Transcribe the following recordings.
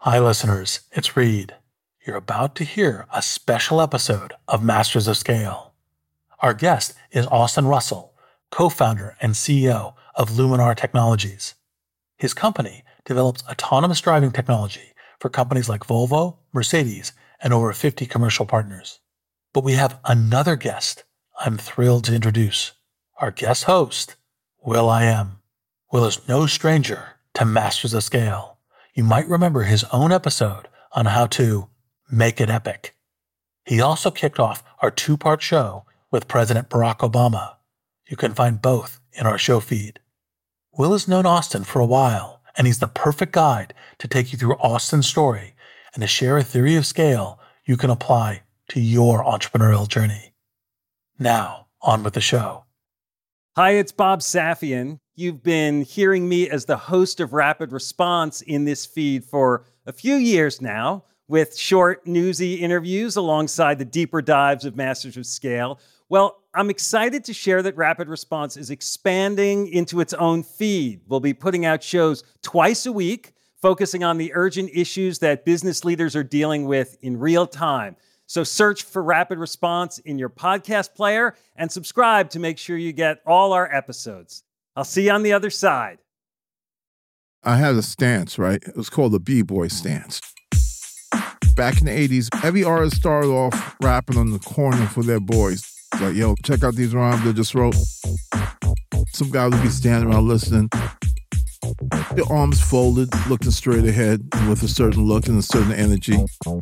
Hi, listeners. It's Reed. You're about to hear a special episode of Masters of Scale. Our guest is Austin Russell, co-founder and CEO of Luminar Technologies. His company develops autonomous driving technology for companies like Volvo, Mercedes, and over 50 commercial partners. But we have another guest I'm thrilled to introduce. Our guest host, will.i.am. Will is no stranger to Masters of Scale. You might remember his own episode on how to make it epic. He also kicked off our two-part show with President Barack Obama. You can find both in our show feed. Will has known Austin for a while, and he's the perfect guide to take you through Austin's story and to share a theory of scale you can apply to your entrepreneurial journey. Now, on with the show. Hi, it's Bob Safian. You've been hearing me as the host of Rapid Response in this feed for a few years now, with short, newsy interviews alongside the deeper dives of Masters of Scale. Well, I'm excited to share that Rapid Response is expanding into its own feed. We'll be putting out shows twice a week, focusing on the urgent issues that business leaders are dealing with in real time. So search for Rapid Response in your podcast player and subscribe to make sure you get all our episodes. I'll see you on the other side. I had a stance, right? It was called the B-Boy stance. Back in the 80s, every artist started off rapping on the corner for their boys. Like, yo, check out these rhymes I just wrote. Some guy would be standing around listening. Their arms folded, looking straight ahead with a certain look and a certain energy.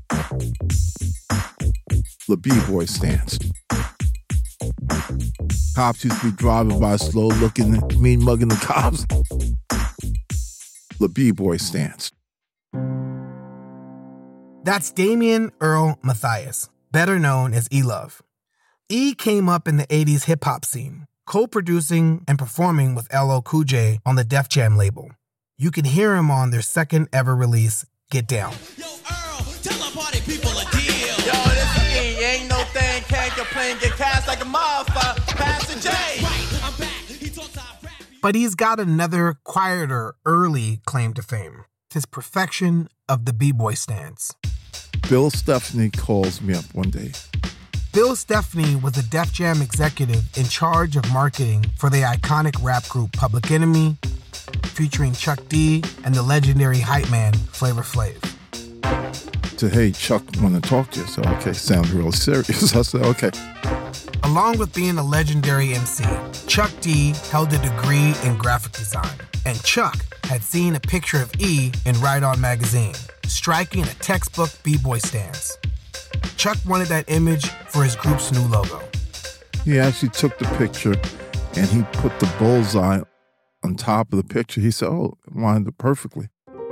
The B-Boy stance. Cops used to be driving by slow, looking, mean mugging the cops. The B-Boy stance. That's Damian Earl Mathias, better known as E-Love. E came up in the 80s hip-hop scene, co-producing and performing with LL Cool J on the Def Jam label. You can hear him on their second ever release, Get Down. Yo, Earl, tell the party people a deal. Yo, this ain't, ain't no thing, can't complain, get cast like a motherfucker, Pastor J. Right, I'm back. He talks out rap. But he's got another, quieter, early claim to fame. His perfection of the B-Boy stance. Bill Stephanie calls me up one day. Bill Stephanie was a Def Jam executive in charge of marketing for the iconic rap group Public Enemy, featuring Chuck D and the legendary hype man Flavor Flav. Said, hey, Chuck, want to talk to you. So, okay, sounds real serious. I said, okay. Along with being a legendary MC, Chuck D held a degree in graphic design, and Chuck had seen a picture of E in Ride On magazine, striking a textbook B-Boy stance. Chuck wanted that image for his group's new logo. He actually took the picture and he put the bullseye on top of the picture. He said, oh, it lined up perfectly.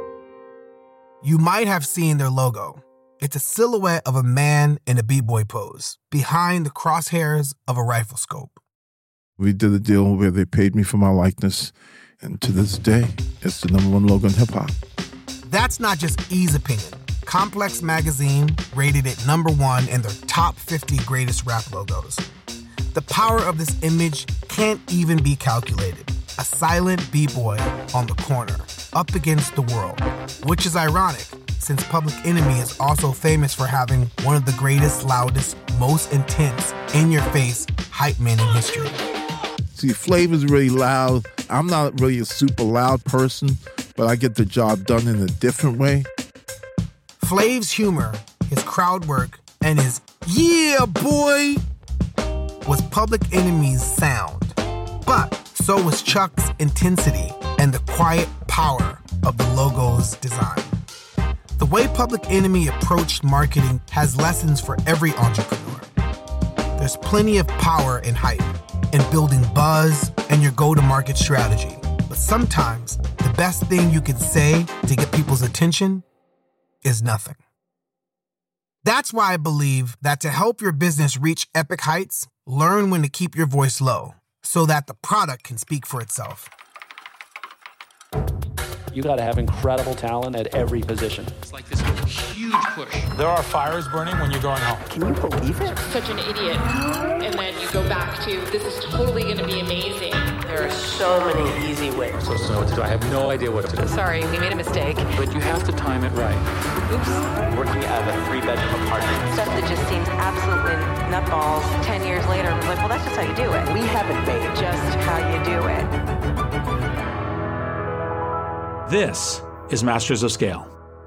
You might have seen their logo. It's a silhouette of a man in a B-Boy pose, behind the crosshairs of a rifle scope. We did a deal where they paid me for my likeness, and to this day, it's the #1 logo in hip-hop. That's not just E's opinion. Complex Magazine rated it #1 in their top 50 greatest rap logos. The power of this image can't even be calculated. A silent B-Boy on the corner, up against the world, which is ironic since Public Enemy is also famous for having one of the greatest, loudest, most intense, in-your-face hype men in history. See, Flavor's really loud. I'm not really a super loud person, but I get the job done in a different way. Flav's humor, his crowd work, and his "yeah, boy" was Public Enemy's sound. But so was Chuck's intensity and the quiet power of the logo's design. The way Public Enemy approached marketing has lessons for every entrepreneur. There's plenty of power in hype, in building buzz and your go-to-market strategy. But sometimes the best thing you can say to get people's attention is nothing. That's why I believe that to help your business reach epic heights, learn when to keep your voice low so that the product can speak for itself. You got to have incredible talent at every position. It's like this huge push. There are fires burning when you're going home. Can you believe it? Such an idiot. And then you go back to, this is totally going to be amazing. There are so many easy ways. I'm supposed to know what to do. I have no idea what to do. Sorry, we made a mistake. But you have to time it right. Oops. Working out of a 3-bedroom apartment. Stuff that just seems absolutely nutballs. 10 years later, I'm like, well, that's just how you do it. We haven't made Just how you do it. This is Masters of Scale.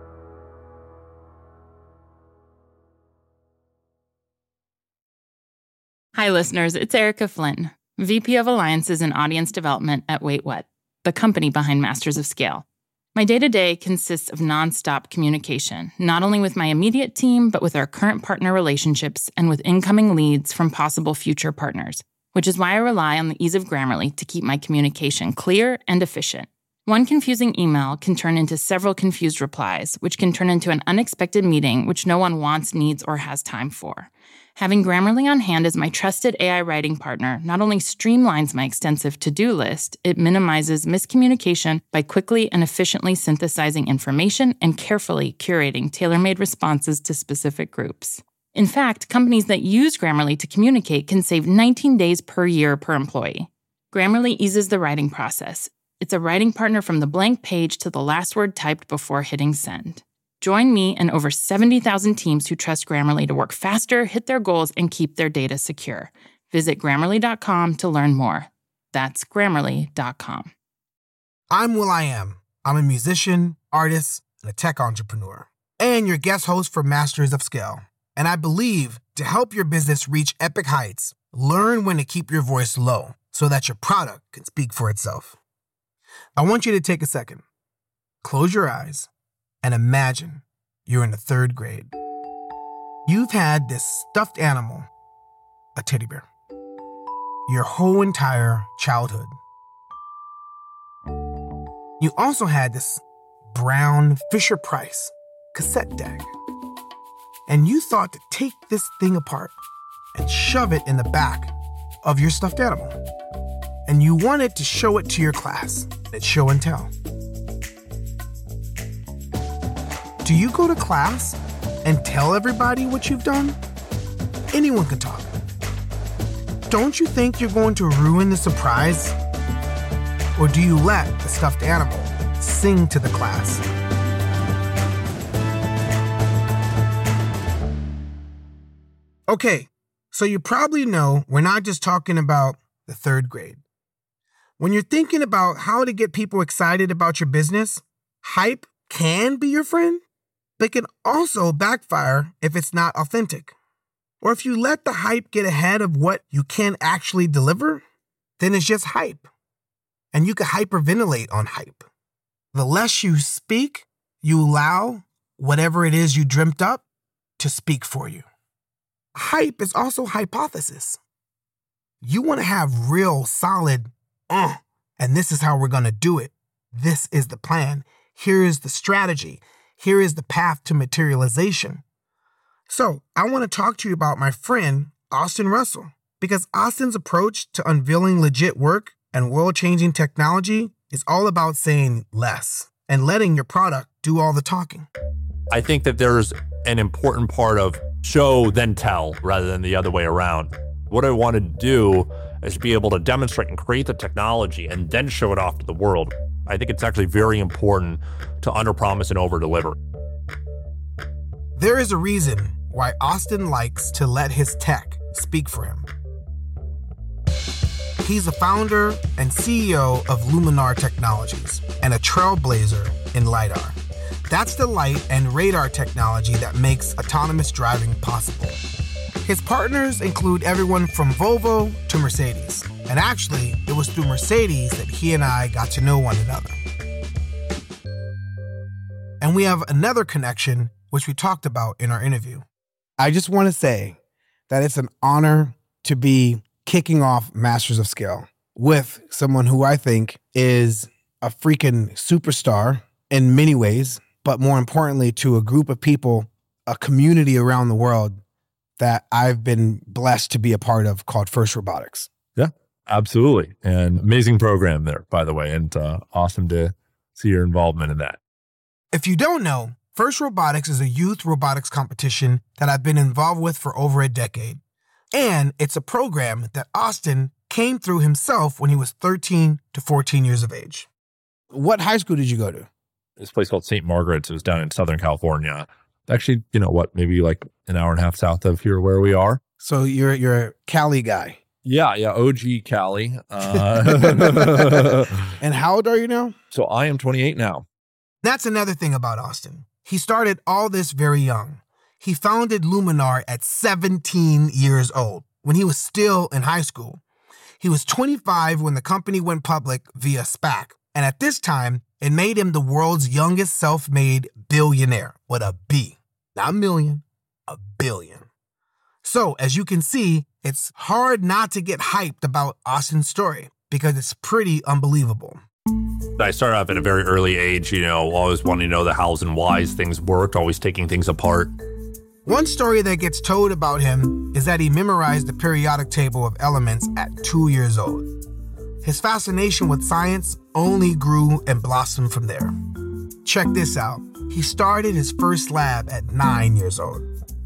Hi, listeners. It's Erica Flynn, VP of Alliances and Audience Development at Wait What, the company behind Masters of Scale. My day-to-day consists of nonstop communication, not only with my immediate team, but with our current partner relationships and with incoming leads from possible future partners, which is why I rely on the ease of Grammarly to keep my communication clear and efficient. One confusing email can turn into several confused replies, which can turn into an unexpected meeting which no one wants, needs, or has time for. Having Grammarly on hand as my trusted AI writing partner not only streamlines my extensive to-do list, it minimizes miscommunication by quickly and efficiently synthesizing information and carefully curating tailor-made responses to specific groups. In fact, companies that use Grammarly to communicate can save 19 days per year per employee. Grammarly eases the writing process. It's a writing partner from the blank page to the last word typed before hitting send. Join me and over 70,000 teams who trust Grammarly to work faster, hit their goals, and keep their data secure. Visit Grammarly.com to learn more. That's Grammarly.com. I'm will.i.am. I'm a musician, artist, and a tech entrepreneur, and your guest host for Masters of Scale. And I believe to help your business reach epic heights, learn when to keep your voice low so that your product can speak for itself. I want you to take a second, close your eyes, and imagine you're in the 3rd grade. You've had this stuffed animal, a teddy bear, your whole entire childhood. You also had this brown Fisher-Price cassette deck. And you thought to take this thing apart and shove it in the back of your stuffed animal. And you wanted to show it to your class at show and tell. Do you go to class and tell everybody what you've done? Anyone can talk. Don't you think you're going to ruin the surprise? Or do you let the stuffed animal sing to the class? Okay, so you probably know we're not just talking about the 3rd grade. When you're thinking about how to get people excited about your business, hype can be your friend, but can also backfire if it's not authentic. Or if you let the hype get ahead of what you can actually deliver, then it's just hype. And you can hyperventilate on hype. The less you speak, you allow whatever it is you dreamt up to speak for you. Hype is also hypothesis. You want to have real solid, and this is how we're going to do it. This is the plan. Here is the strategy. Here is the path to materialization. So I want to talk to you about my friend, Austin Russell, because Austin's approach to unveiling legit work and world-changing technology is all about saying less and letting your product do all the talking. I think that there's an important part of show, then tell, rather than the other way around. What I want to do is be able to demonstrate and create the technology and then show it off to the world. I think it's actually very important to underpromise and overdeliver. There is a reason why Austin likes to let his tech speak for him. He's the founder and CEO of Luminar Technologies and a trailblazer in LiDAR. That's the light and radar technology that makes autonomous driving possible. His partners include everyone from Volvo to Mercedes. And actually, it was through Mercedes that he and I got to know one another. And we have another connection, which we talked about in our interview. I just want to say that it's an honor to be kicking off Masters of Scale with someone who I think is a freaking superstar in many ways, but more importantly, to a group of people, a community around the world that I've been blessed to be a part of called First Robotics. Yeah, absolutely. And amazing program there, by the way, and awesome to see your involvement in that. If you don't know, First Robotics is a youth robotics competition that I've been involved with for over a decade. And it's a program that Austin came through himself when he was 13 to 14 years of age. What high school did you go to? This place called St. Margaret's. It was down in Southern California. Actually, maybe like an hour and a half south of here where we are. So you're a Cali guy. Yeah, OG Cali. And how old are you now? So I am 28 now. That's another thing about Austin. He started all this very young. He founded Luminar at 17 years old, when he was still in high school. He was 25 when the company went public via SPAC, and at this time, it made him the world's youngest self-made billionaire, with a B. Not a million, a billion. So, as you can see, it's hard not to get hyped about Austin's story, because it's pretty unbelievable. I started off at a very early age, always wanting to know the hows and whys things worked, always taking things apart. One story that gets told about him is that he memorized the periodic table of elements at 2 years old. His fascination with science only grew and blossomed from there. Check this out. He started his first lab at 9 years old.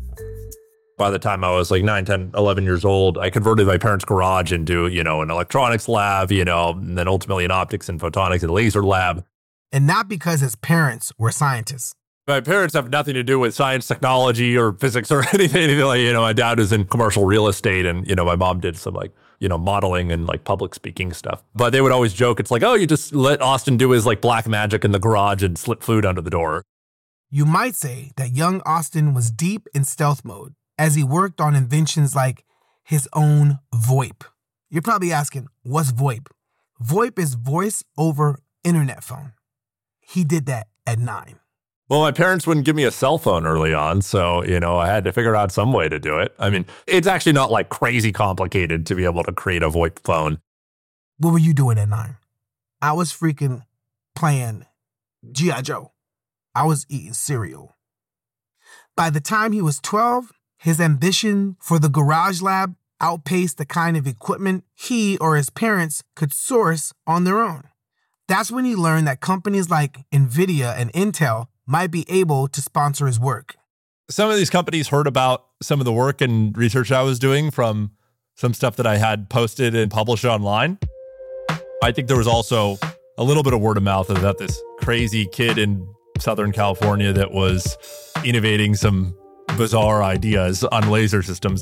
By the time I was like 9, 10, 11 years old, I converted my parents' garage into, an electronics lab, and then ultimately an optics and photonics and laser lab. And not because his parents were scientists. My parents have nothing to do with science, technology, or physics or anything like, my dad was in commercial real estate and, my mom did some modeling and public speaking stuff. But they would always joke, it's like, oh, you just let Austin do his black magic in the garage and slip food under the door. You might say that young Austin was deep in stealth mode as he worked on inventions like his own VoIP. You're probably asking, what's VoIP? VoIP is voice over internet phone. He did that at 9. Well, my parents wouldn't give me a cell phone early on, so, I had to figure out some way to do it. I mean, it's actually not crazy complicated to be able to create a VoIP phone. What were you doing at 9? I was freaking playing G.I. Joe. I was eating cereal. By the time he was 12, his ambition for the garage lab outpaced the kind of equipment he or his parents could source on their own. That's when he learned that companies like NVIDIA and Intel might be able to sponsor his work. Some of these companies heard about some of the work and research I was doing from some stuff that I had posted and published online. I think there was also a little bit of word of mouth about this crazy kid in Southern California that was innovating some bizarre ideas on laser systems.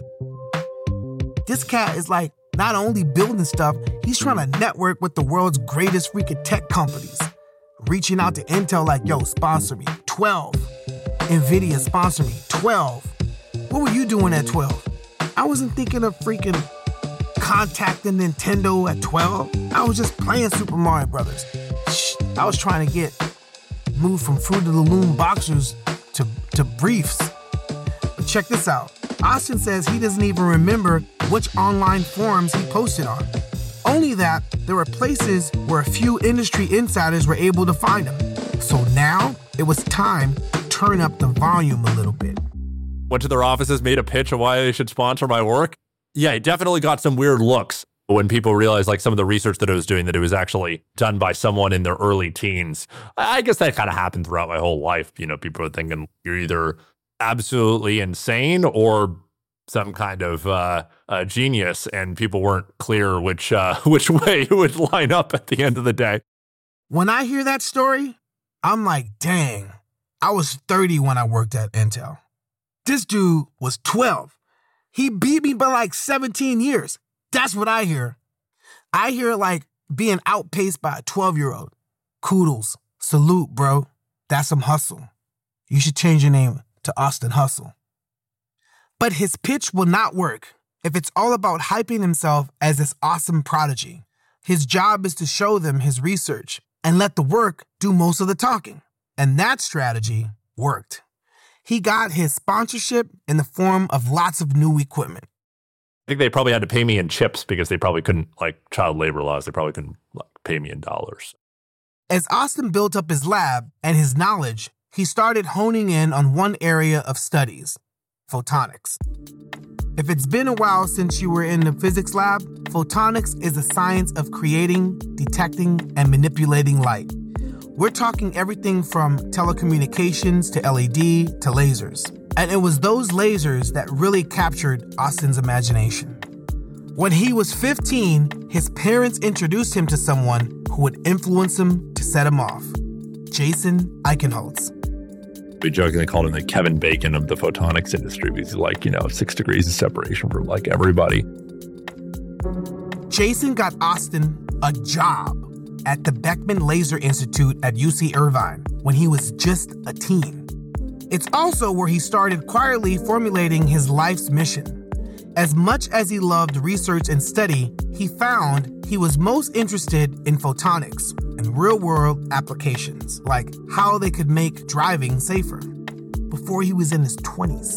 This cat is not only building stuff, he's trying to network with the world's greatest freaking tech companies. Reaching out to Intel yo, sponsor me, 12. NVIDIA, sponsor me, 12. What were you doing at 12? I wasn't thinking of freaking contacting Nintendo at 12. I was just playing Super Mario Brothers. I was trying to move from Fruit of the Loom boxers to briefs. But check this out. Austin says he doesn't even remember which online forums he posted on. Only that there were places where a few industry insiders were able to find him. So now it was time to turn up the volume a little bit. Went to their offices, made a pitch of why they should sponsor my work. Yeah, I definitely got some weird looks when people realized some of the research that I was doing, that it was actually done by someone in their early teens. I guess that kind of happened throughout my whole life. People were thinking you're either absolutely insane or some kind of genius, and people weren't clear which way it would line up at the end of the day. When I hear that story, I'm like, dang, I was 30 when I worked at Intel. This dude was 12. He beat me by 17 years. That's what I hear. I hear being outpaced by a 12-year-old. Kudos. Salute, bro. That's some hustle. You should change your name to Austin Hustle. But his pitch will not work if it's all about hyping himself as this awesome prodigy. His job is to show them his research and let the work do most of the talking. And that strategy worked. He got his sponsorship in the form of lots of new equipment. I think they probably had to pay me in chips because they probably couldn't, child labor laws, they probably couldn't pay me in dollars. As Austin built up his lab and his knowledge, he started honing in on one area of studies: photonics. If it's been a while since you were in the physics lab, photonics is the science of creating, detecting, and manipulating light. We're talking everything from telecommunications to LED to lasers. And it was those lasers that really captured Austin's imagination. When he was 15, his parents introduced him to someone who would influence him to set him off, Jason Eichenholz. We jokingly called him the Kevin Bacon of the photonics industry because he's like, 6 degrees of separation from like everybody. Jason got Austin a job at the Beckman Laser Institute at UC Irvine when he was just a teen. It's also where he started quietly formulating his life's mission. As much as he loved research and study, he found he was most interested in photonics and real-world applications, like how they could make driving safer, before he was in his 20s.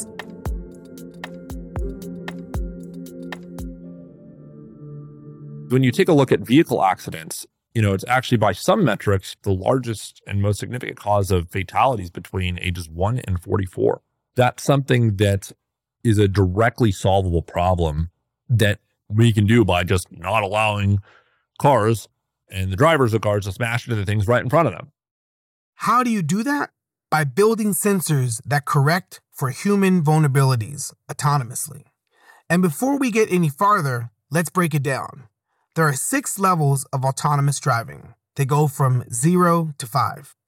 When you take a look at vehicle accidents, it's actually by some metrics, the largest and most significant cause of fatalities between ages 1 and 44. That's something that is a directly solvable problem that we can do by just not allowing cars and the drivers of cars to smash into the things right in front of them. How do you do that? By building sensors that correct for human vulnerabilities autonomously. And before we get any farther, let's break it down. There are 6 levels of autonomous driving. They go from 0 to 5.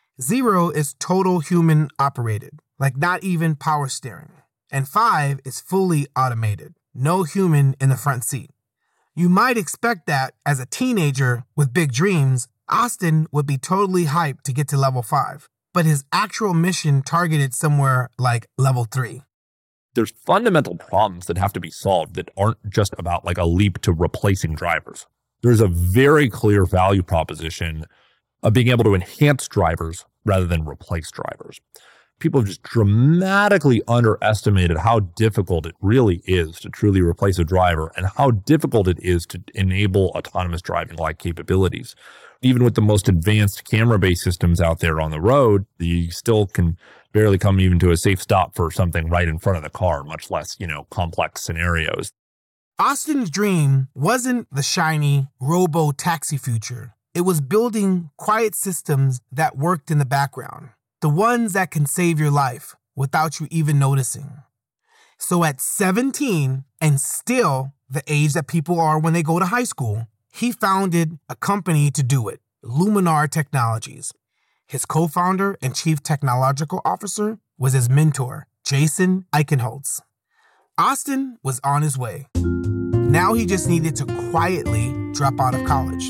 0 is total human operated, like not even power steering. And 5 is fully automated, no human in the front seat. You might expect that as a teenager with big dreams, Austin would be totally hyped to get to level 5, but his actual mission targeted somewhere like level 3. There's fundamental problems that have to be solved that aren't just about like a leap to replacing drivers. There's a very clear value proposition of being able to enhance drivers rather than replace drivers. People have just dramatically underestimated how difficult it really is to truly replace a driver and how difficult it is to enable autonomous driving-like capabilities. Even with the most advanced camera-based systems out there on the road, you still can barely come even to a safe stop for something right in front of the car, much less, complex scenarios. Austin's dream wasn't the shiny robo-taxi future. It was building quiet systems that worked in the background. The ones that can save your life without you even noticing. So at 17, and still the age that people are when they go to high school, he founded a company to do it, Luminar Technologies. His co-founder and chief technological officer was his mentor, Jason Eichenholz. Austin was on his way. Now he just needed to quietly drop out of college.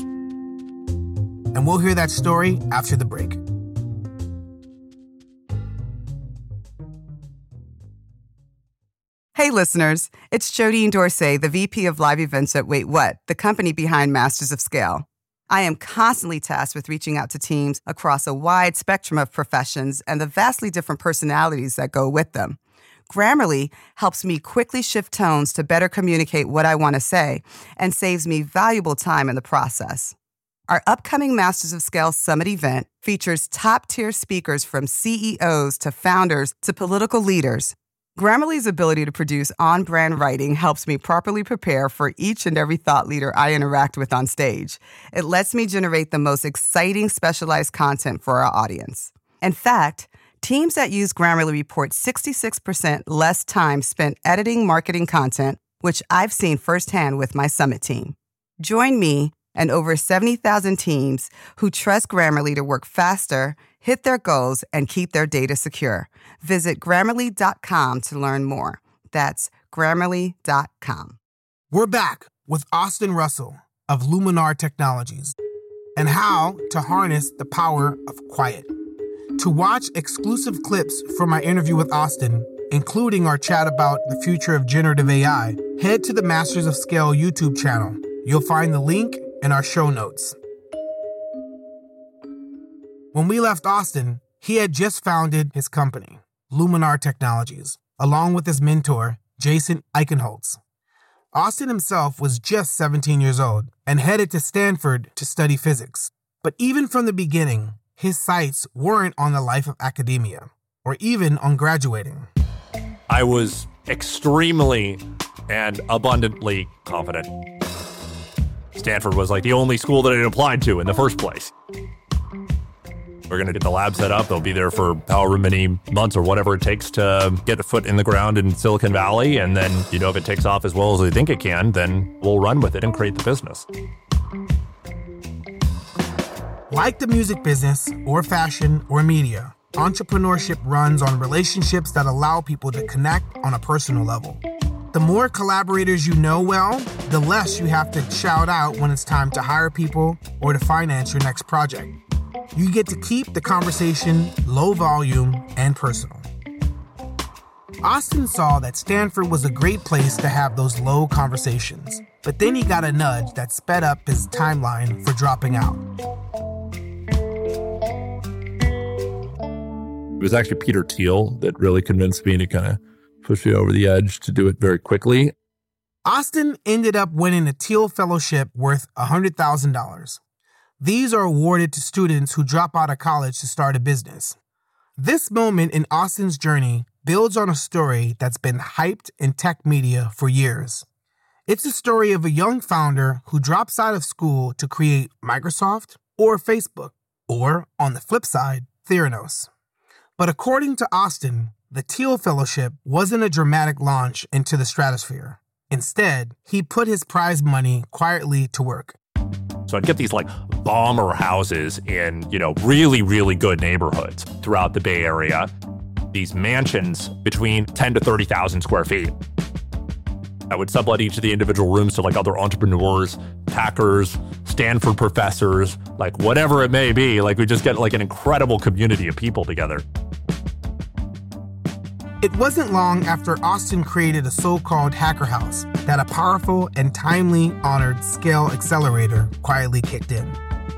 And we'll hear that story after the break. Hey, listeners, it's Jodine Dorsey, the VP of Live Events at Wait What, the company behind Masters of Scale. I am constantly tasked with reaching out to teams across a wide spectrum of professions and the vastly different personalities that go with them. Grammarly helps me quickly shift tones to better communicate what I want to say and saves me valuable time in the process. Our upcoming Masters of Scale Summit event features top-tier speakers from CEOs to founders to political leaders. Grammarly's ability to produce on-brand writing helps me properly prepare for each and every thought leader I interact with on stage. It lets me generate the most exciting specialized content for our audience. In fact, teams that use Grammarly report 66% less time spent editing marketing content, which I've seen firsthand with my Summit team. Join me and over 70,000 teams who trust Grammarly to work faster, hit their goals, and keep their data secure. Visit Grammarly.com to learn more. That's Grammarly.com. We're back with Austin Russell of Luminar Technologies and how to harness the power of quiet. To watch exclusive clips from my interview with Austin, including our chat about the future of generative AI, head to the Masters of Scale YouTube channel. You'll find the link in our show notes. When we left Austin, he had just founded his company, Luminar Technologies, along with his mentor, Jason Eichenholz. Austin himself was just 17 years old and headed to Stanford to study physics. But even from the beginning, his sights weren't on the life of academia or even on graduating. I was extremely and abundantly confident. Stanford was like the only school that I had applied to in the first place. We're going to get the lab set up. They'll be there for however many months or whatever it takes to get a foot in the ground in Silicon Valley. And then, if it takes off as well as they think it can, then we'll run with it and create the business. Like the music business or fashion or media, entrepreneurship runs on relationships that allow people to connect on a personal level. The more collaborators you know well, the less you have to shout out when it's time to hire people or to finance your next project. You get to keep the conversation low volume and personal. Austin saw that Stanford was a great place to have those low conversations, but then he got a nudge that sped up his timeline for dropping out. It was actually Peter Thiel that really convinced me to kind of push me over the edge to do it very quickly. Austin ended up winning a Thiel Fellowship worth $100,000. These are awarded to students who drop out of college to start a business. This moment in Austin's journey builds on a story that's been hyped in tech media for years. It's a story of a young founder who drops out of school to create Microsoft or Facebook, or, on the flip side, Theranos. But according to Austin, the Thiel Fellowship wasn't a dramatic launch into the stratosphere. Instead, he put his prize money quietly to work. So I'd get these bomber houses in, really, really good neighborhoods throughout the Bay Area. These mansions between 10 to 30,000 square feet. I would sublet each of the individual rooms to other entrepreneurs, hackers, Stanford professors, whatever it may be. We just get an incredible community of people together. It wasn't long after Austin created a so-called hacker house that a powerful and timely honored Scale Accelerator quietly kicked in.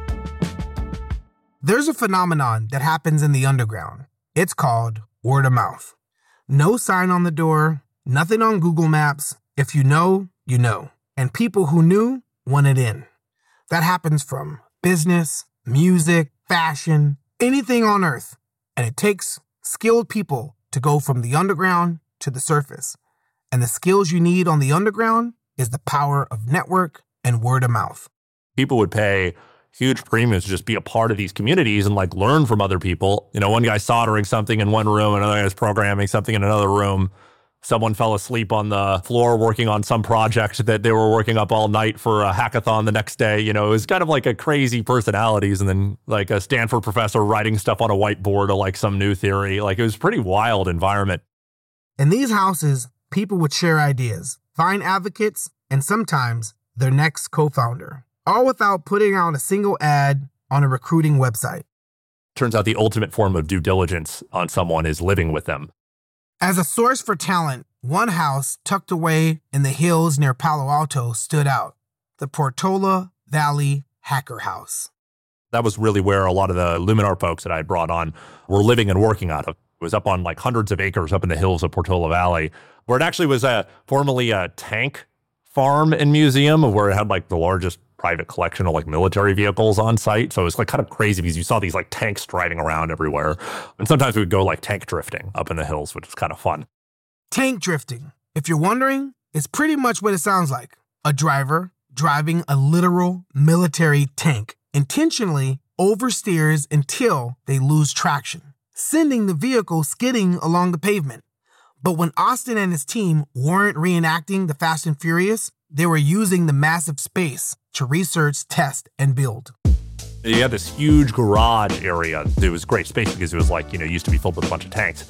There's a phenomenon that happens in the underground. It's called word of mouth. No sign on the door, nothing on Google Maps. If you know, you know. And people who knew wanted in. That happens from business, music, fashion, anything on earth. And it takes skilled people to go from the underground to the surface. And the skills you need on the underground is the power of network and word of mouth. People would pay huge premiums to just be a part of these communities and learn from other people. One guy soldering something in one room, another guy was programming something in another room. Someone fell asleep on the floor working on some project that they were working up all night for a hackathon the next day. It was kind of a crazy personalities, and then a Stanford professor writing stuff on a whiteboard of some new theory. It was a pretty wild environment. In these houses, people would share ideas, find advocates, and sometimes their next co-founder, all without putting out a single ad on a recruiting website. Turns out the ultimate form of due diligence on someone is living with them. As a source for talent, one house tucked away in the hills near Palo Alto stood out, the Portola Valley Hacker House. That was really where a lot of the Luminar folks that I had brought on were living and working out of. It was up on hundreds of acres up in the hills of Portola Valley, where it actually was formerly a tank farm and museum, where it had the largest private collection of military vehicles on site. So it was kind of crazy because you saw these tanks driving around everywhere. And sometimes we would go tank drifting up in the hills, which was kind of fun. Tank drifting, if you're wondering, is pretty much what it sounds like. A driver driving a literal military tank intentionally oversteers until they lose traction, sending the vehicle skidding along the pavement. But when Austin and his team weren't reenacting the Fast and Furious, they were using the massive space to research, test, and build. You had this huge garage area. It was great space because it was used to be filled with a bunch of tanks.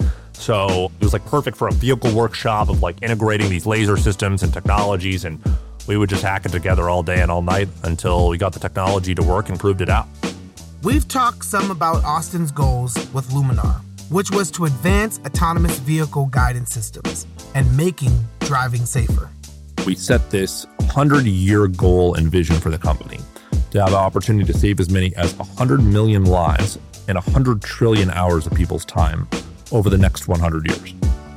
So it was perfect for a vehicle workshop of integrating these laser systems and technologies. And we would just hack it together all day and all night until we got the technology to work and proved it out. We've talked some about Austin's goals with Luminar, which was to advance autonomous vehicle guidance systems and making driving safer. We set this 100-year goal and vision for the company to have the opportunity to save as many as 100 million lives and 100 trillion hours of people's time over the next 100 years.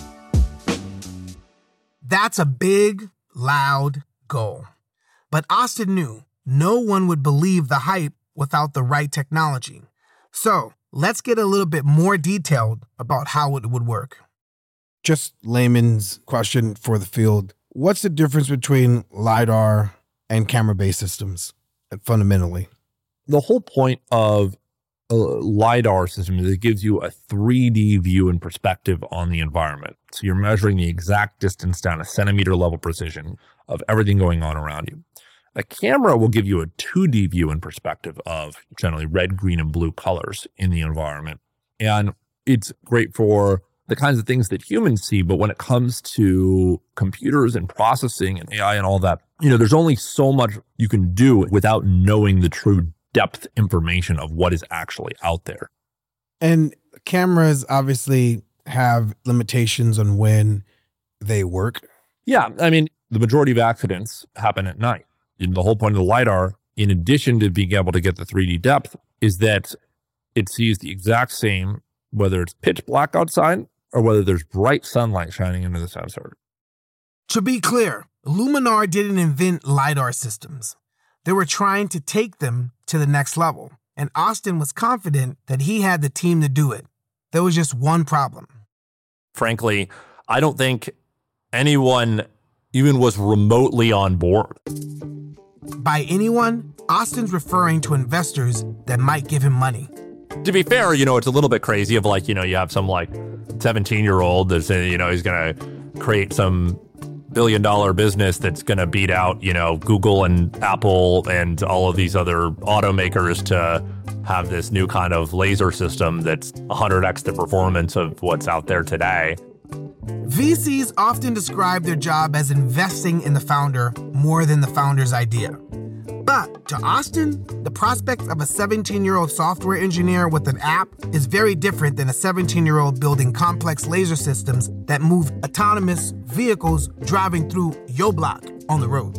That's a big, loud goal. But Austin knew no one would believe the hype without the right technology. So let's get a little bit more detailed about how it would work. Just layman's question for the field. What's the difference between LiDAR and camera-based systems, fundamentally? The whole point of a LiDAR system that gives you a 3D view and perspective on the environment. So you're measuring the exact distance down to centimeter level precision of everything going on around you. A camera will give you a 2D view and perspective of generally red, green, and blue colors in the environment. And it's great for the kinds of things that humans see. But when it comes to computers and processing and AI and all that, there's only so much you can do without knowing the true depth information of what is actually out there. And cameras obviously have limitations on when they work. Yeah. I mean, the majority of accidents happen at night. And the whole point of the LiDAR, in addition to being able to get the 3D depth, is that it sees the exact same, whether it's pitch black outside or whether there's bright sunlight shining into the sensor. To be clear, Luminar didn't invent LiDAR systems. They were trying to take them to the next level, and Austin was confident that he had the team to do it. There was just one problem. Frankly, I don't think anyone even was remotely on board. By anyone, Austin's referring to investors that might give him money. To be fair, it's a little bit crazy of you have some 17-year-old that's saying, he's going to create some billion-dollar business that's going to beat out, Google and Apple and all of these other automakers to have this new kind of laser system that's 100x the performance of what's out there today. VCs often describe their job as investing in the founder more than the founder's idea. But to Austin, the prospect of a 17-year-old software engineer with an app is very different than a 17-year-old building complex laser systems that move autonomous vehicles driving through your block on the road.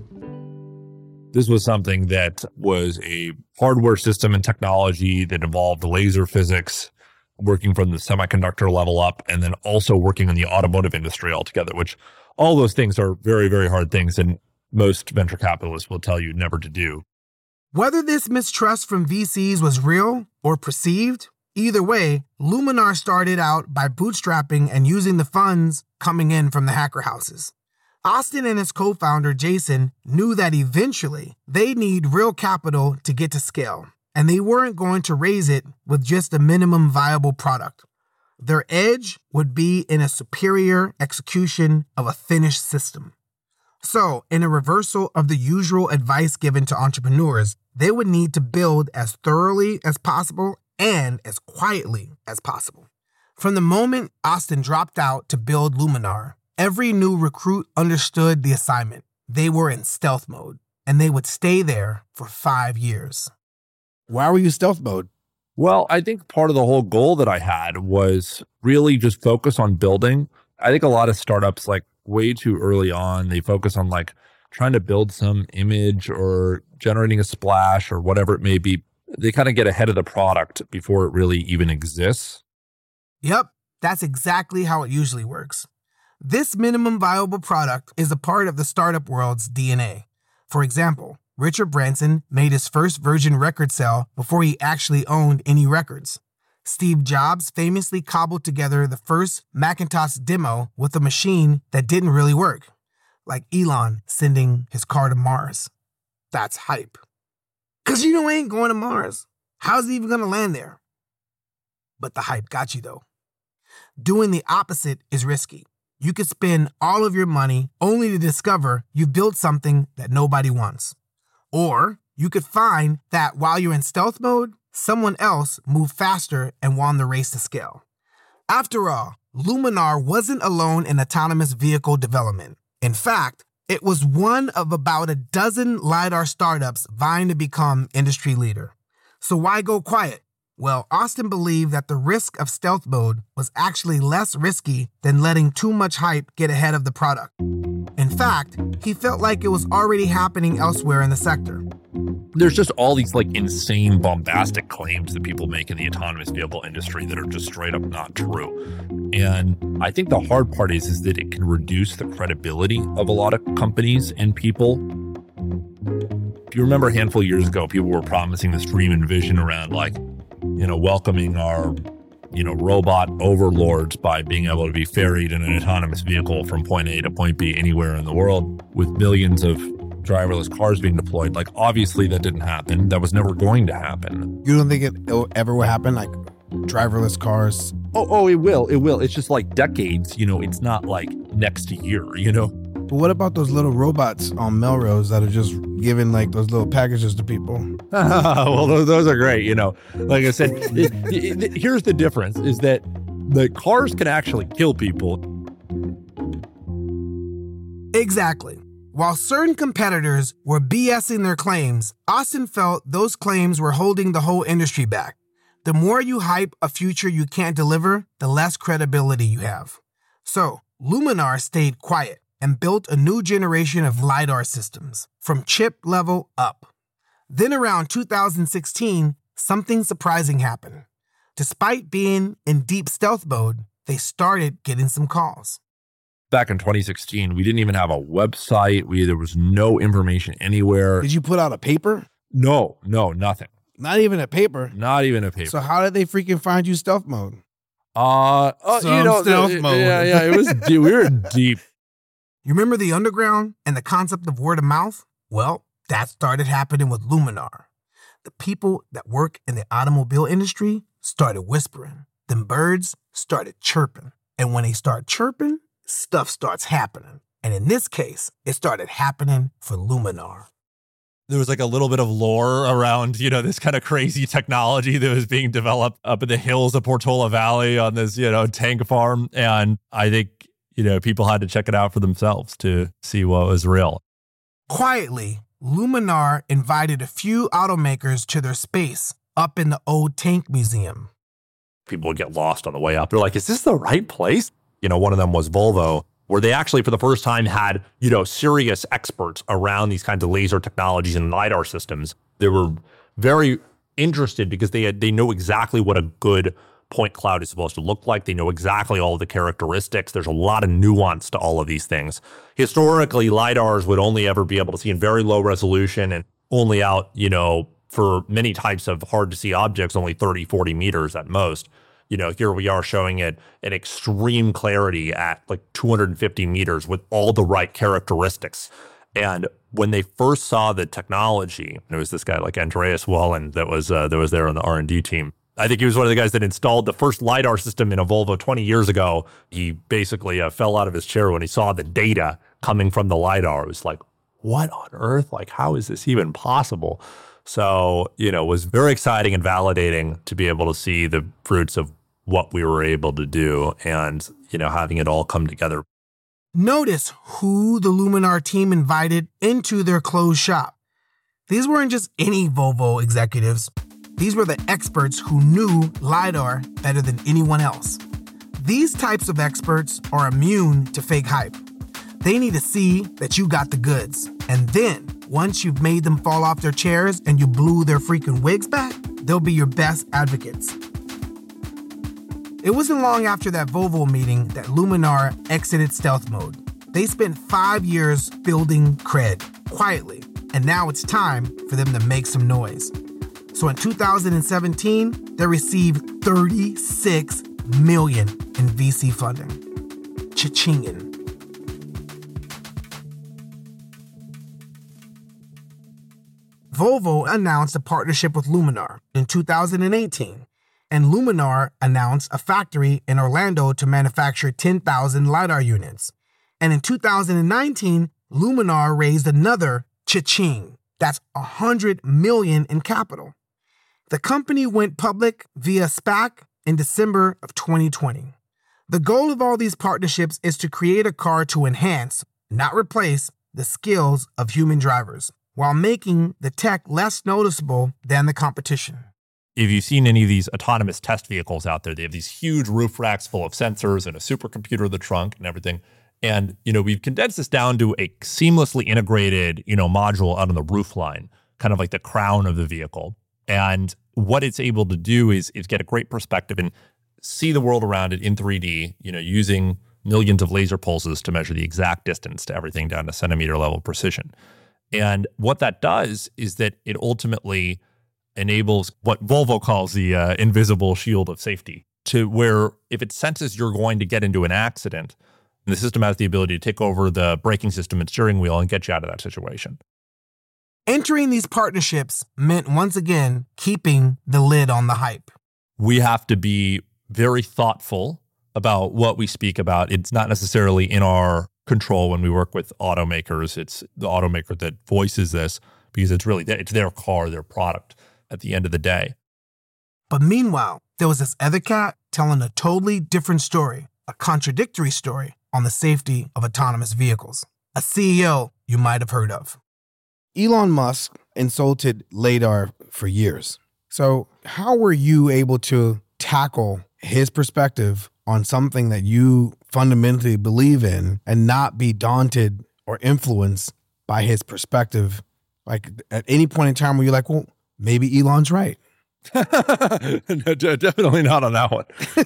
This was something that was a hardware system and technology that involved laser physics, working from the semiconductor level up, and then also working in the automotive industry altogether, which all those things are very, very hard things. And most venture capitalists will tell you never to do. Whether this mistrust from VCs was real or perceived, either way, Luminar started out by bootstrapping and using the funds coming in from the hacker houses. Austin and his co-founder, Jason, knew that eventually they'd need real capital to get to scale, and they weren't going to raise it with just a minimum viable product. Their edge would be in a superior execution of a finished system. So, in a reversal of the usual advice given to entrepreneurs, they would need to build as thoroughly as possible and as quietly as possible. From the moment Austin dropped out to build Luminar, every new recruit understood the assignment. They were in stealth mode, and they would stay there for 5 years. Why were you stealth mode? Well, I think part of the whole goal that I had was really just focus on building. I think a lot of startups, way too early on, they focus on trying to build some image or generating a splash or whatever it may be. They kind of get ahead of the product before it really even exists. Yep, that's exactly how it usually works. This minimum viable product is a part of the startup world's DNA. For example, Richard Branson made his first Virgin record sale before he actually owned any records. Steve Jobs famously cobbled together the first Macintosh demo with a machine that didn't really work, like Elon sending his car to Mars. That's hype. Because he ain't going to Mars. How's he even going to land there? But the hype got you, though. Doing the opposite is risky. You could spend all of your money only to discover you've built something that nobody wants. Or you could find that while you're in stealth mode, someone else moved faster and won the race to scale. After all, Luminar wasn't alone in autonomous vehicle development. In fact, it was one of about a dozen LiDAR startups vying to become industry leader. So why go quiet? Well, Austin believed that the risk of stealth mode was actually less risky than letting too much hype get ahead of the product. In fact, he felt like it was already happening elsewhere in the sector. There's just all these insane bombastic claims that people make in the autonomous vehicle industry that are just straight up not true. And I think the hard part is that it can reduce the credibility of a lot of companies and people. If you remember a handful of years ago, people were promising this dream and vision around welcoming our, robot overlords by being able to be ferried in an autonomous vehicle from point A to point B anywhere in the world with millions of driverless cars being deployed. Like, obviously that didn't happen. That was never going to happen. You don't think it ever will happen? Like driverless cars? Oh, it will. It will. It's just like decades, it's not like next year, But what about those little robots on Melrose that are just giving like those little packages to people? Well, those are great. Like I said, here's the difference is that the cars can actually kill people. Exactly. While certain competitors were BSing their claims, Austin felt those claims were holding the whole industry back. The more you hype a future you can't deliver, the less credibility you have. So, Luminar stayed quiet and built a new generation of LiDAR systems, from chip level up. Then around 2016, something surprising happened. Despite being in deep stealth mode, they started getting some calls. Back in 2016, we didn't even have a website. There was no information anywhere. Did you put out a paper? No, nothing. Not even a paper? Not even a paper. So how did they freaking find you stealth mode? Stealth mode. Yeah, it was we were deep. You remember the underground and the concept of word of mouth? Well, that started happening with Luminar. The people that work in the automobile industry started whispering. Them birds started chirping. And when they start chirping, stuff starts happening. And in this case, it started happening for Luminar. There was like a little bit of lore around, this kind of crazy technology that was being developed up in the hills of Portola Valley on this, tank farm. And I think, people had to check it out for themselves to see what was real. Quietly, Luminar invited a few automakers to their space up in the old tank museum. People would get lost on the way up. They're like, is this the right place? One of them was Volvo, where they actually, for the first time, had, serious experts around these kinds of laser technologies and LiDAR systems. They were very interested because they know exactly what a good point cloud is supposed to look like. They know exactly all the characteristics. There's a lot of nuance to all of these things. Historically, LiDARs would only ever be able to see in very low resolution and only out, for many types of hard to see objects, only 30, 40 meters at most. Here we are showing it in extreme clarity at like 250 meters with all the right characteristics. And when they first saw the technology, and it was this guy like Andreas Wallen that was there on the R&D team. I think he was one of the guys that installed the first LiDAR system in a Volvo 20 years ago. He basically fell out of his chair when he saw the data coming from the LiDAR. It was like, what on earth? Like, how is this even possible? So, it was very exciting and validating to be able to see the fruits of what we were able to do and, having it all come together. Notice who the Luminar team invited into their closed shop. These weren't just any Volvo executives. These were the experts who knew LiDAR better than anyone else. These types of experts are immune to fake hype. They need to see that you got the goods. And then, once you've made them fall off their chairs and you blew their freaking wigs back, they'll be your best advocates. It wasn't long after that Volvo meeting that Luminar exited stealth mode. They spent 5 years building cred, quietly, and now it's time for them to make some noise. So in 2017, they received $36 million in VC funding. Cha-chingin'. Volvo announced a partnership with Luminar in 2018, and Luminar announced a factory in Orlando to manufacture 10,000 LiDAR units. And in 2019, Luminar raised another cha-ching. That's $100 million in capital. The company went public via SPAC in December of 2020. The goal of all these partnerships is to create a car to enhance, not replace, the skills of human drivers, while making the tech less noticeable than the competition. If you've seen any of these autonomous test vehicles out there, they have these huge roof racks full of sensors and a supercomputer in the trunk and everything. And, we've condensed this down to a seamlessly integrated, module out on the roof line, kind of like the crown of the vehicle. And what it's able to do is get a great perspective and see the world around it in 3D, using millions of laser pulses to measure the exact distance to everything down to centimeter level precision. And what that does is that it ultimately enables what Volvo calls the invisible shield of safety, to where if it senses you're going to get into an accident, the system has the ability to take over the braking system and steering wheel and get you out of that situation. Entering these partnerships meant once again keeping the lid on the hype. We have to be very thoughtful about what we speak about. It's not necessarily in our control when we work with automakers. It's the automaker that voices this because it's their car, their product at the end of the day. But meanwhile, there was this other cat telling a totally different story, a contradictory story on the safety of autonomous vehicles. A CEO you might have heard of. Elon Musk insulted LiDAR for years. So how were you able to tackle his perspective on something that you fundamentally believe in and not be daunted or influenced by his perspective? Like at any point in time where you're like, well, maybe Elon's right. No, definitely not on that one.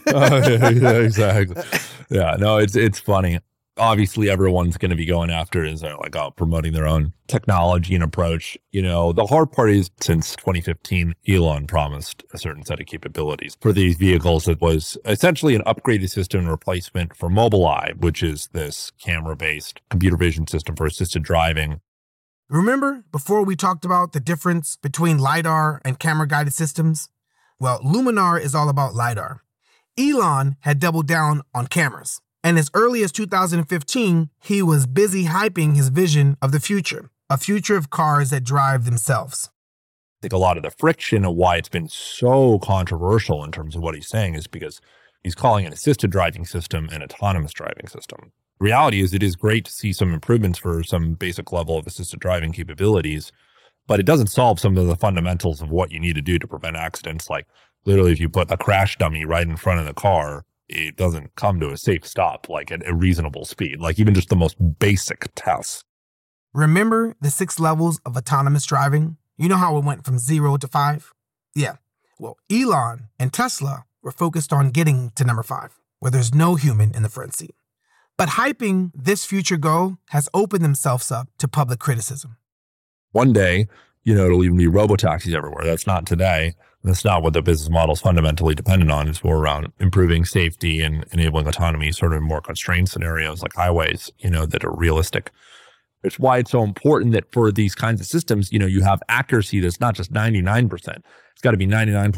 Yeah, exactly. Yeah, no, it's funny. Obviously, everyone's going to be going after is promoting their own technology and approach. The hard part is since 2015, Elon promised a certain set of capabilities for these vehicles that was essentially an upgraded system and replacement for Mobileye, which is this camera-based computer vision system for assisted driving. Remember before we talked about the difference between LiDAR and camera-guided systems? Well, Luminar is all about LiDAR. Elon had doubled down on cameras. And as early as 2015, he was busy hyping his vision of the future, a future of cars that drive themselves. I think a lot of the friction of why it's been so controversial in terms of what he's saying is because he's calling an assisted driving system an autonomous driving system. The reality is it is great to see some improvements for some basic level of assisted driving capabilities, but it doesn't solve some of the fundamentals of what you need to do to prevent accidents. Like literally if you put a crash dummy right in front of the car, it doesn't come to a safe stop, like at a reasonable speed, like even just the most basic tests. Remember the 6 levels of autonomous driving? You know how it went from 0 to 5? Yeah. Well, Elon and Tesla were focused on getting to number 5, where there's no human in the front seat. But hyping this future goal has opened themselves up to public criticism. One day, it'll even be robotaxis everywhere. That's not today. That's not what the business model is fundamentally dependent on. It's more around improving safety and enabling autonomy sort of in more constrained scenarios like highways, that are realistic. It's why it's so important that for these kinds of systems, you have accuracy that's not just 99%. It's got to be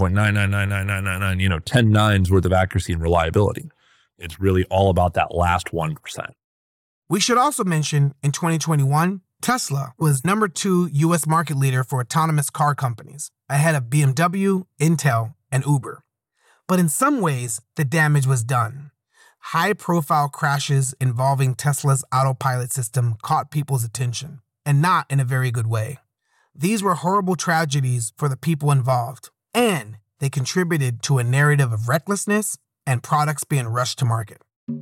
99.9999999, 10 nines worth of accuracy and reliability. It's really all about that last 1%. We should also mention in 2021, Tesla was number 2 U.S. market leader for autonomous car companies, ahead of BMW, Intel, and Uber. But in some ways, the damage was done. High-profile crashes involving Tesla's autopilot system caught people's attention, and not in a very good way. These were horrible tragedies for the people involved, and they contributed to a narrative of recklessness and products being rushed to market.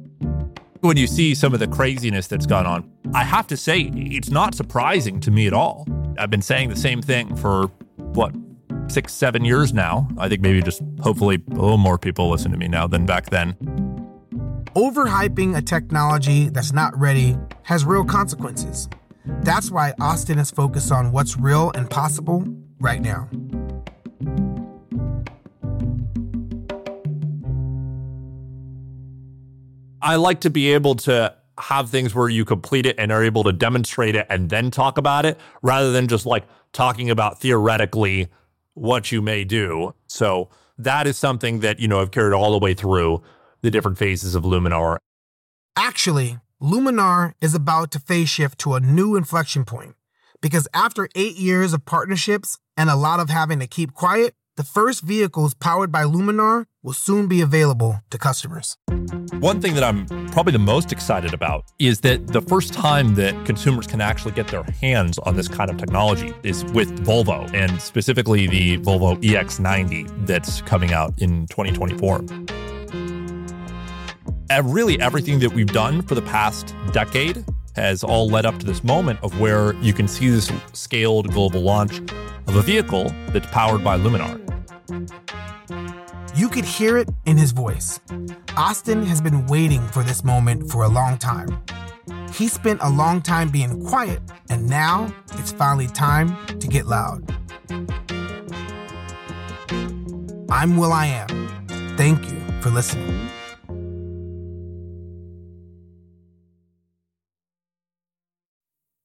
When you see some of the craziness that's gone on, I have to say, it's not surprising to me at all. I've been saying the same thing for, 6-7 years now. I think maybe just hopefully a little more people listen to me now than back then. Overhyping a technology that's not ready has real consequences. That's why Austin is focused on what's real and possible right now. I like to be able to have things where you complete it and are able to demonstrate it and then talk about it rather than just talking about theoretically what you may do. So that is something that, I've carried all the way through the different phases of Luminar. Actually, Luminar is about to phase shift to a new inflection point because after 8 years of partnerships and a lot of having to keep quiet, the first vehicles powered by Luminar will soon be available to customers. One thing that I'm probably the most excited about is that the first time that consumers can actually get their hands on this kind of technology is with Volvo, and specifically the Volvo EX90 that's coming out in 2024. Really, everything that we've done for the past decade has all led up to this moment of where you can see this scaled global launch of a vehicle that's powered by Luminar. You could hear it in his voice. Austin has been waiting for this moment for a long time. He spent a long time being quiet, and now it's finally time to get loud. I'm will.i.am. Thank you for listening.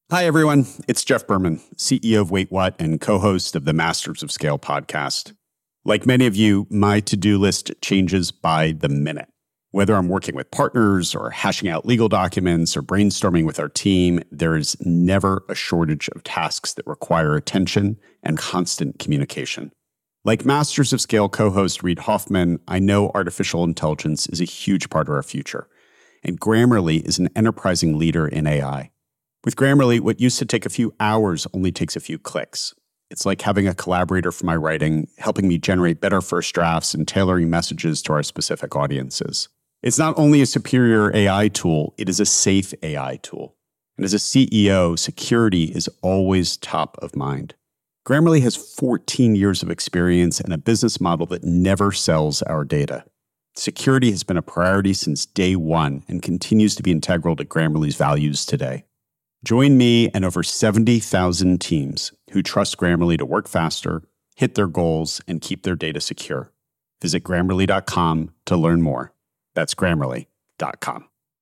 Hi, everyone. It's Jeff Berman, CEO of Wait What and co-host of the Masters of Scale podcast. Like many of you, my to-do list changes by the minute. Whether I'm working with partners or hashing out legal documents or brainstorming with our team, there is never a shortage of tasks that require attention and constant communication. Like Masters of Scale co-host Reid Hoffman, I know artificial intelligence is a huge part of our future, and Grammarly is an enterprising leader in AI. With Grammarly, what used to take a few hours only takes a few clicks. It's like having a collaborator for my writing, helping me generate better first drafts and tailoring messages to our specific audiences. It's not only a superior AI tool, it is a safe AI tool. And as a CEO, security is always top of mind. Grammarly has 14 years of experience and a business model that never sells our data. Security has been a priority since day one and continues to be integral to Grammarly's values today. Join me and over 70,000 teams who trust Grammarly to work faster, hit their goals, and keep their data secure. Visit Grammarly.com to learn more. That's Grammarly.com.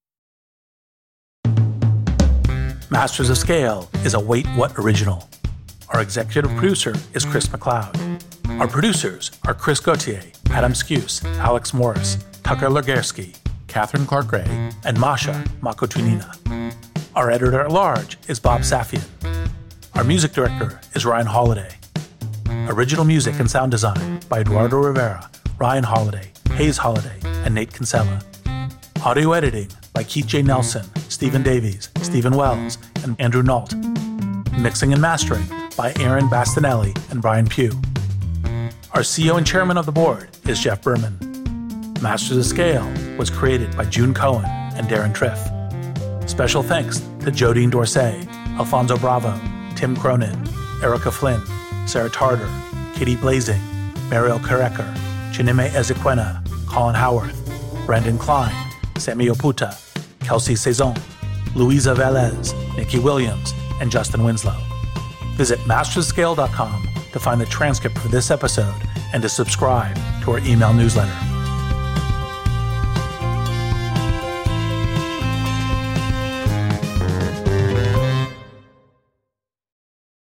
Masters of Scale is a Wait What original. Our executive producer is Chris McLeod. Our producers are Chris Gauthier, Adam Skuse, Alex Morris, Tucker Legersky, Catherine Clark-Gray, and Masha Makotunina. Our editor-at-large is Bob Safian. Our music director is Ryan Holiday. Original music and sound design by Eduardo Rivera, Ryan Holiday, Hayes Holiday, and Nate Kinsella. Audio editing by Keith J. Nelson, Stephen Davies, Stephen Wells, and Andrew Nault. Mixing and mastering by Aaron Bastinelli and Brian Pugh. Our CEO and chairman of the board is Jeff Berman. Masters of Scale was created by June Cohen and Darren Triff. Special thanks to Jodine Dorsey, Alfonso Bravo, Tim Cronin, Erica Flynn, Sarah Tarter, Katie Blazing, Mariel Kareker, Chineme Ezequena, Colin Howarth, Brandon Klein, Sammy Oputa, Kelsey Saison, Louisa Velez, Nikki Williams, and Justin Winslow. Visit masterscale.com to find the transcript for this episode and to subscribe to our email newsletter.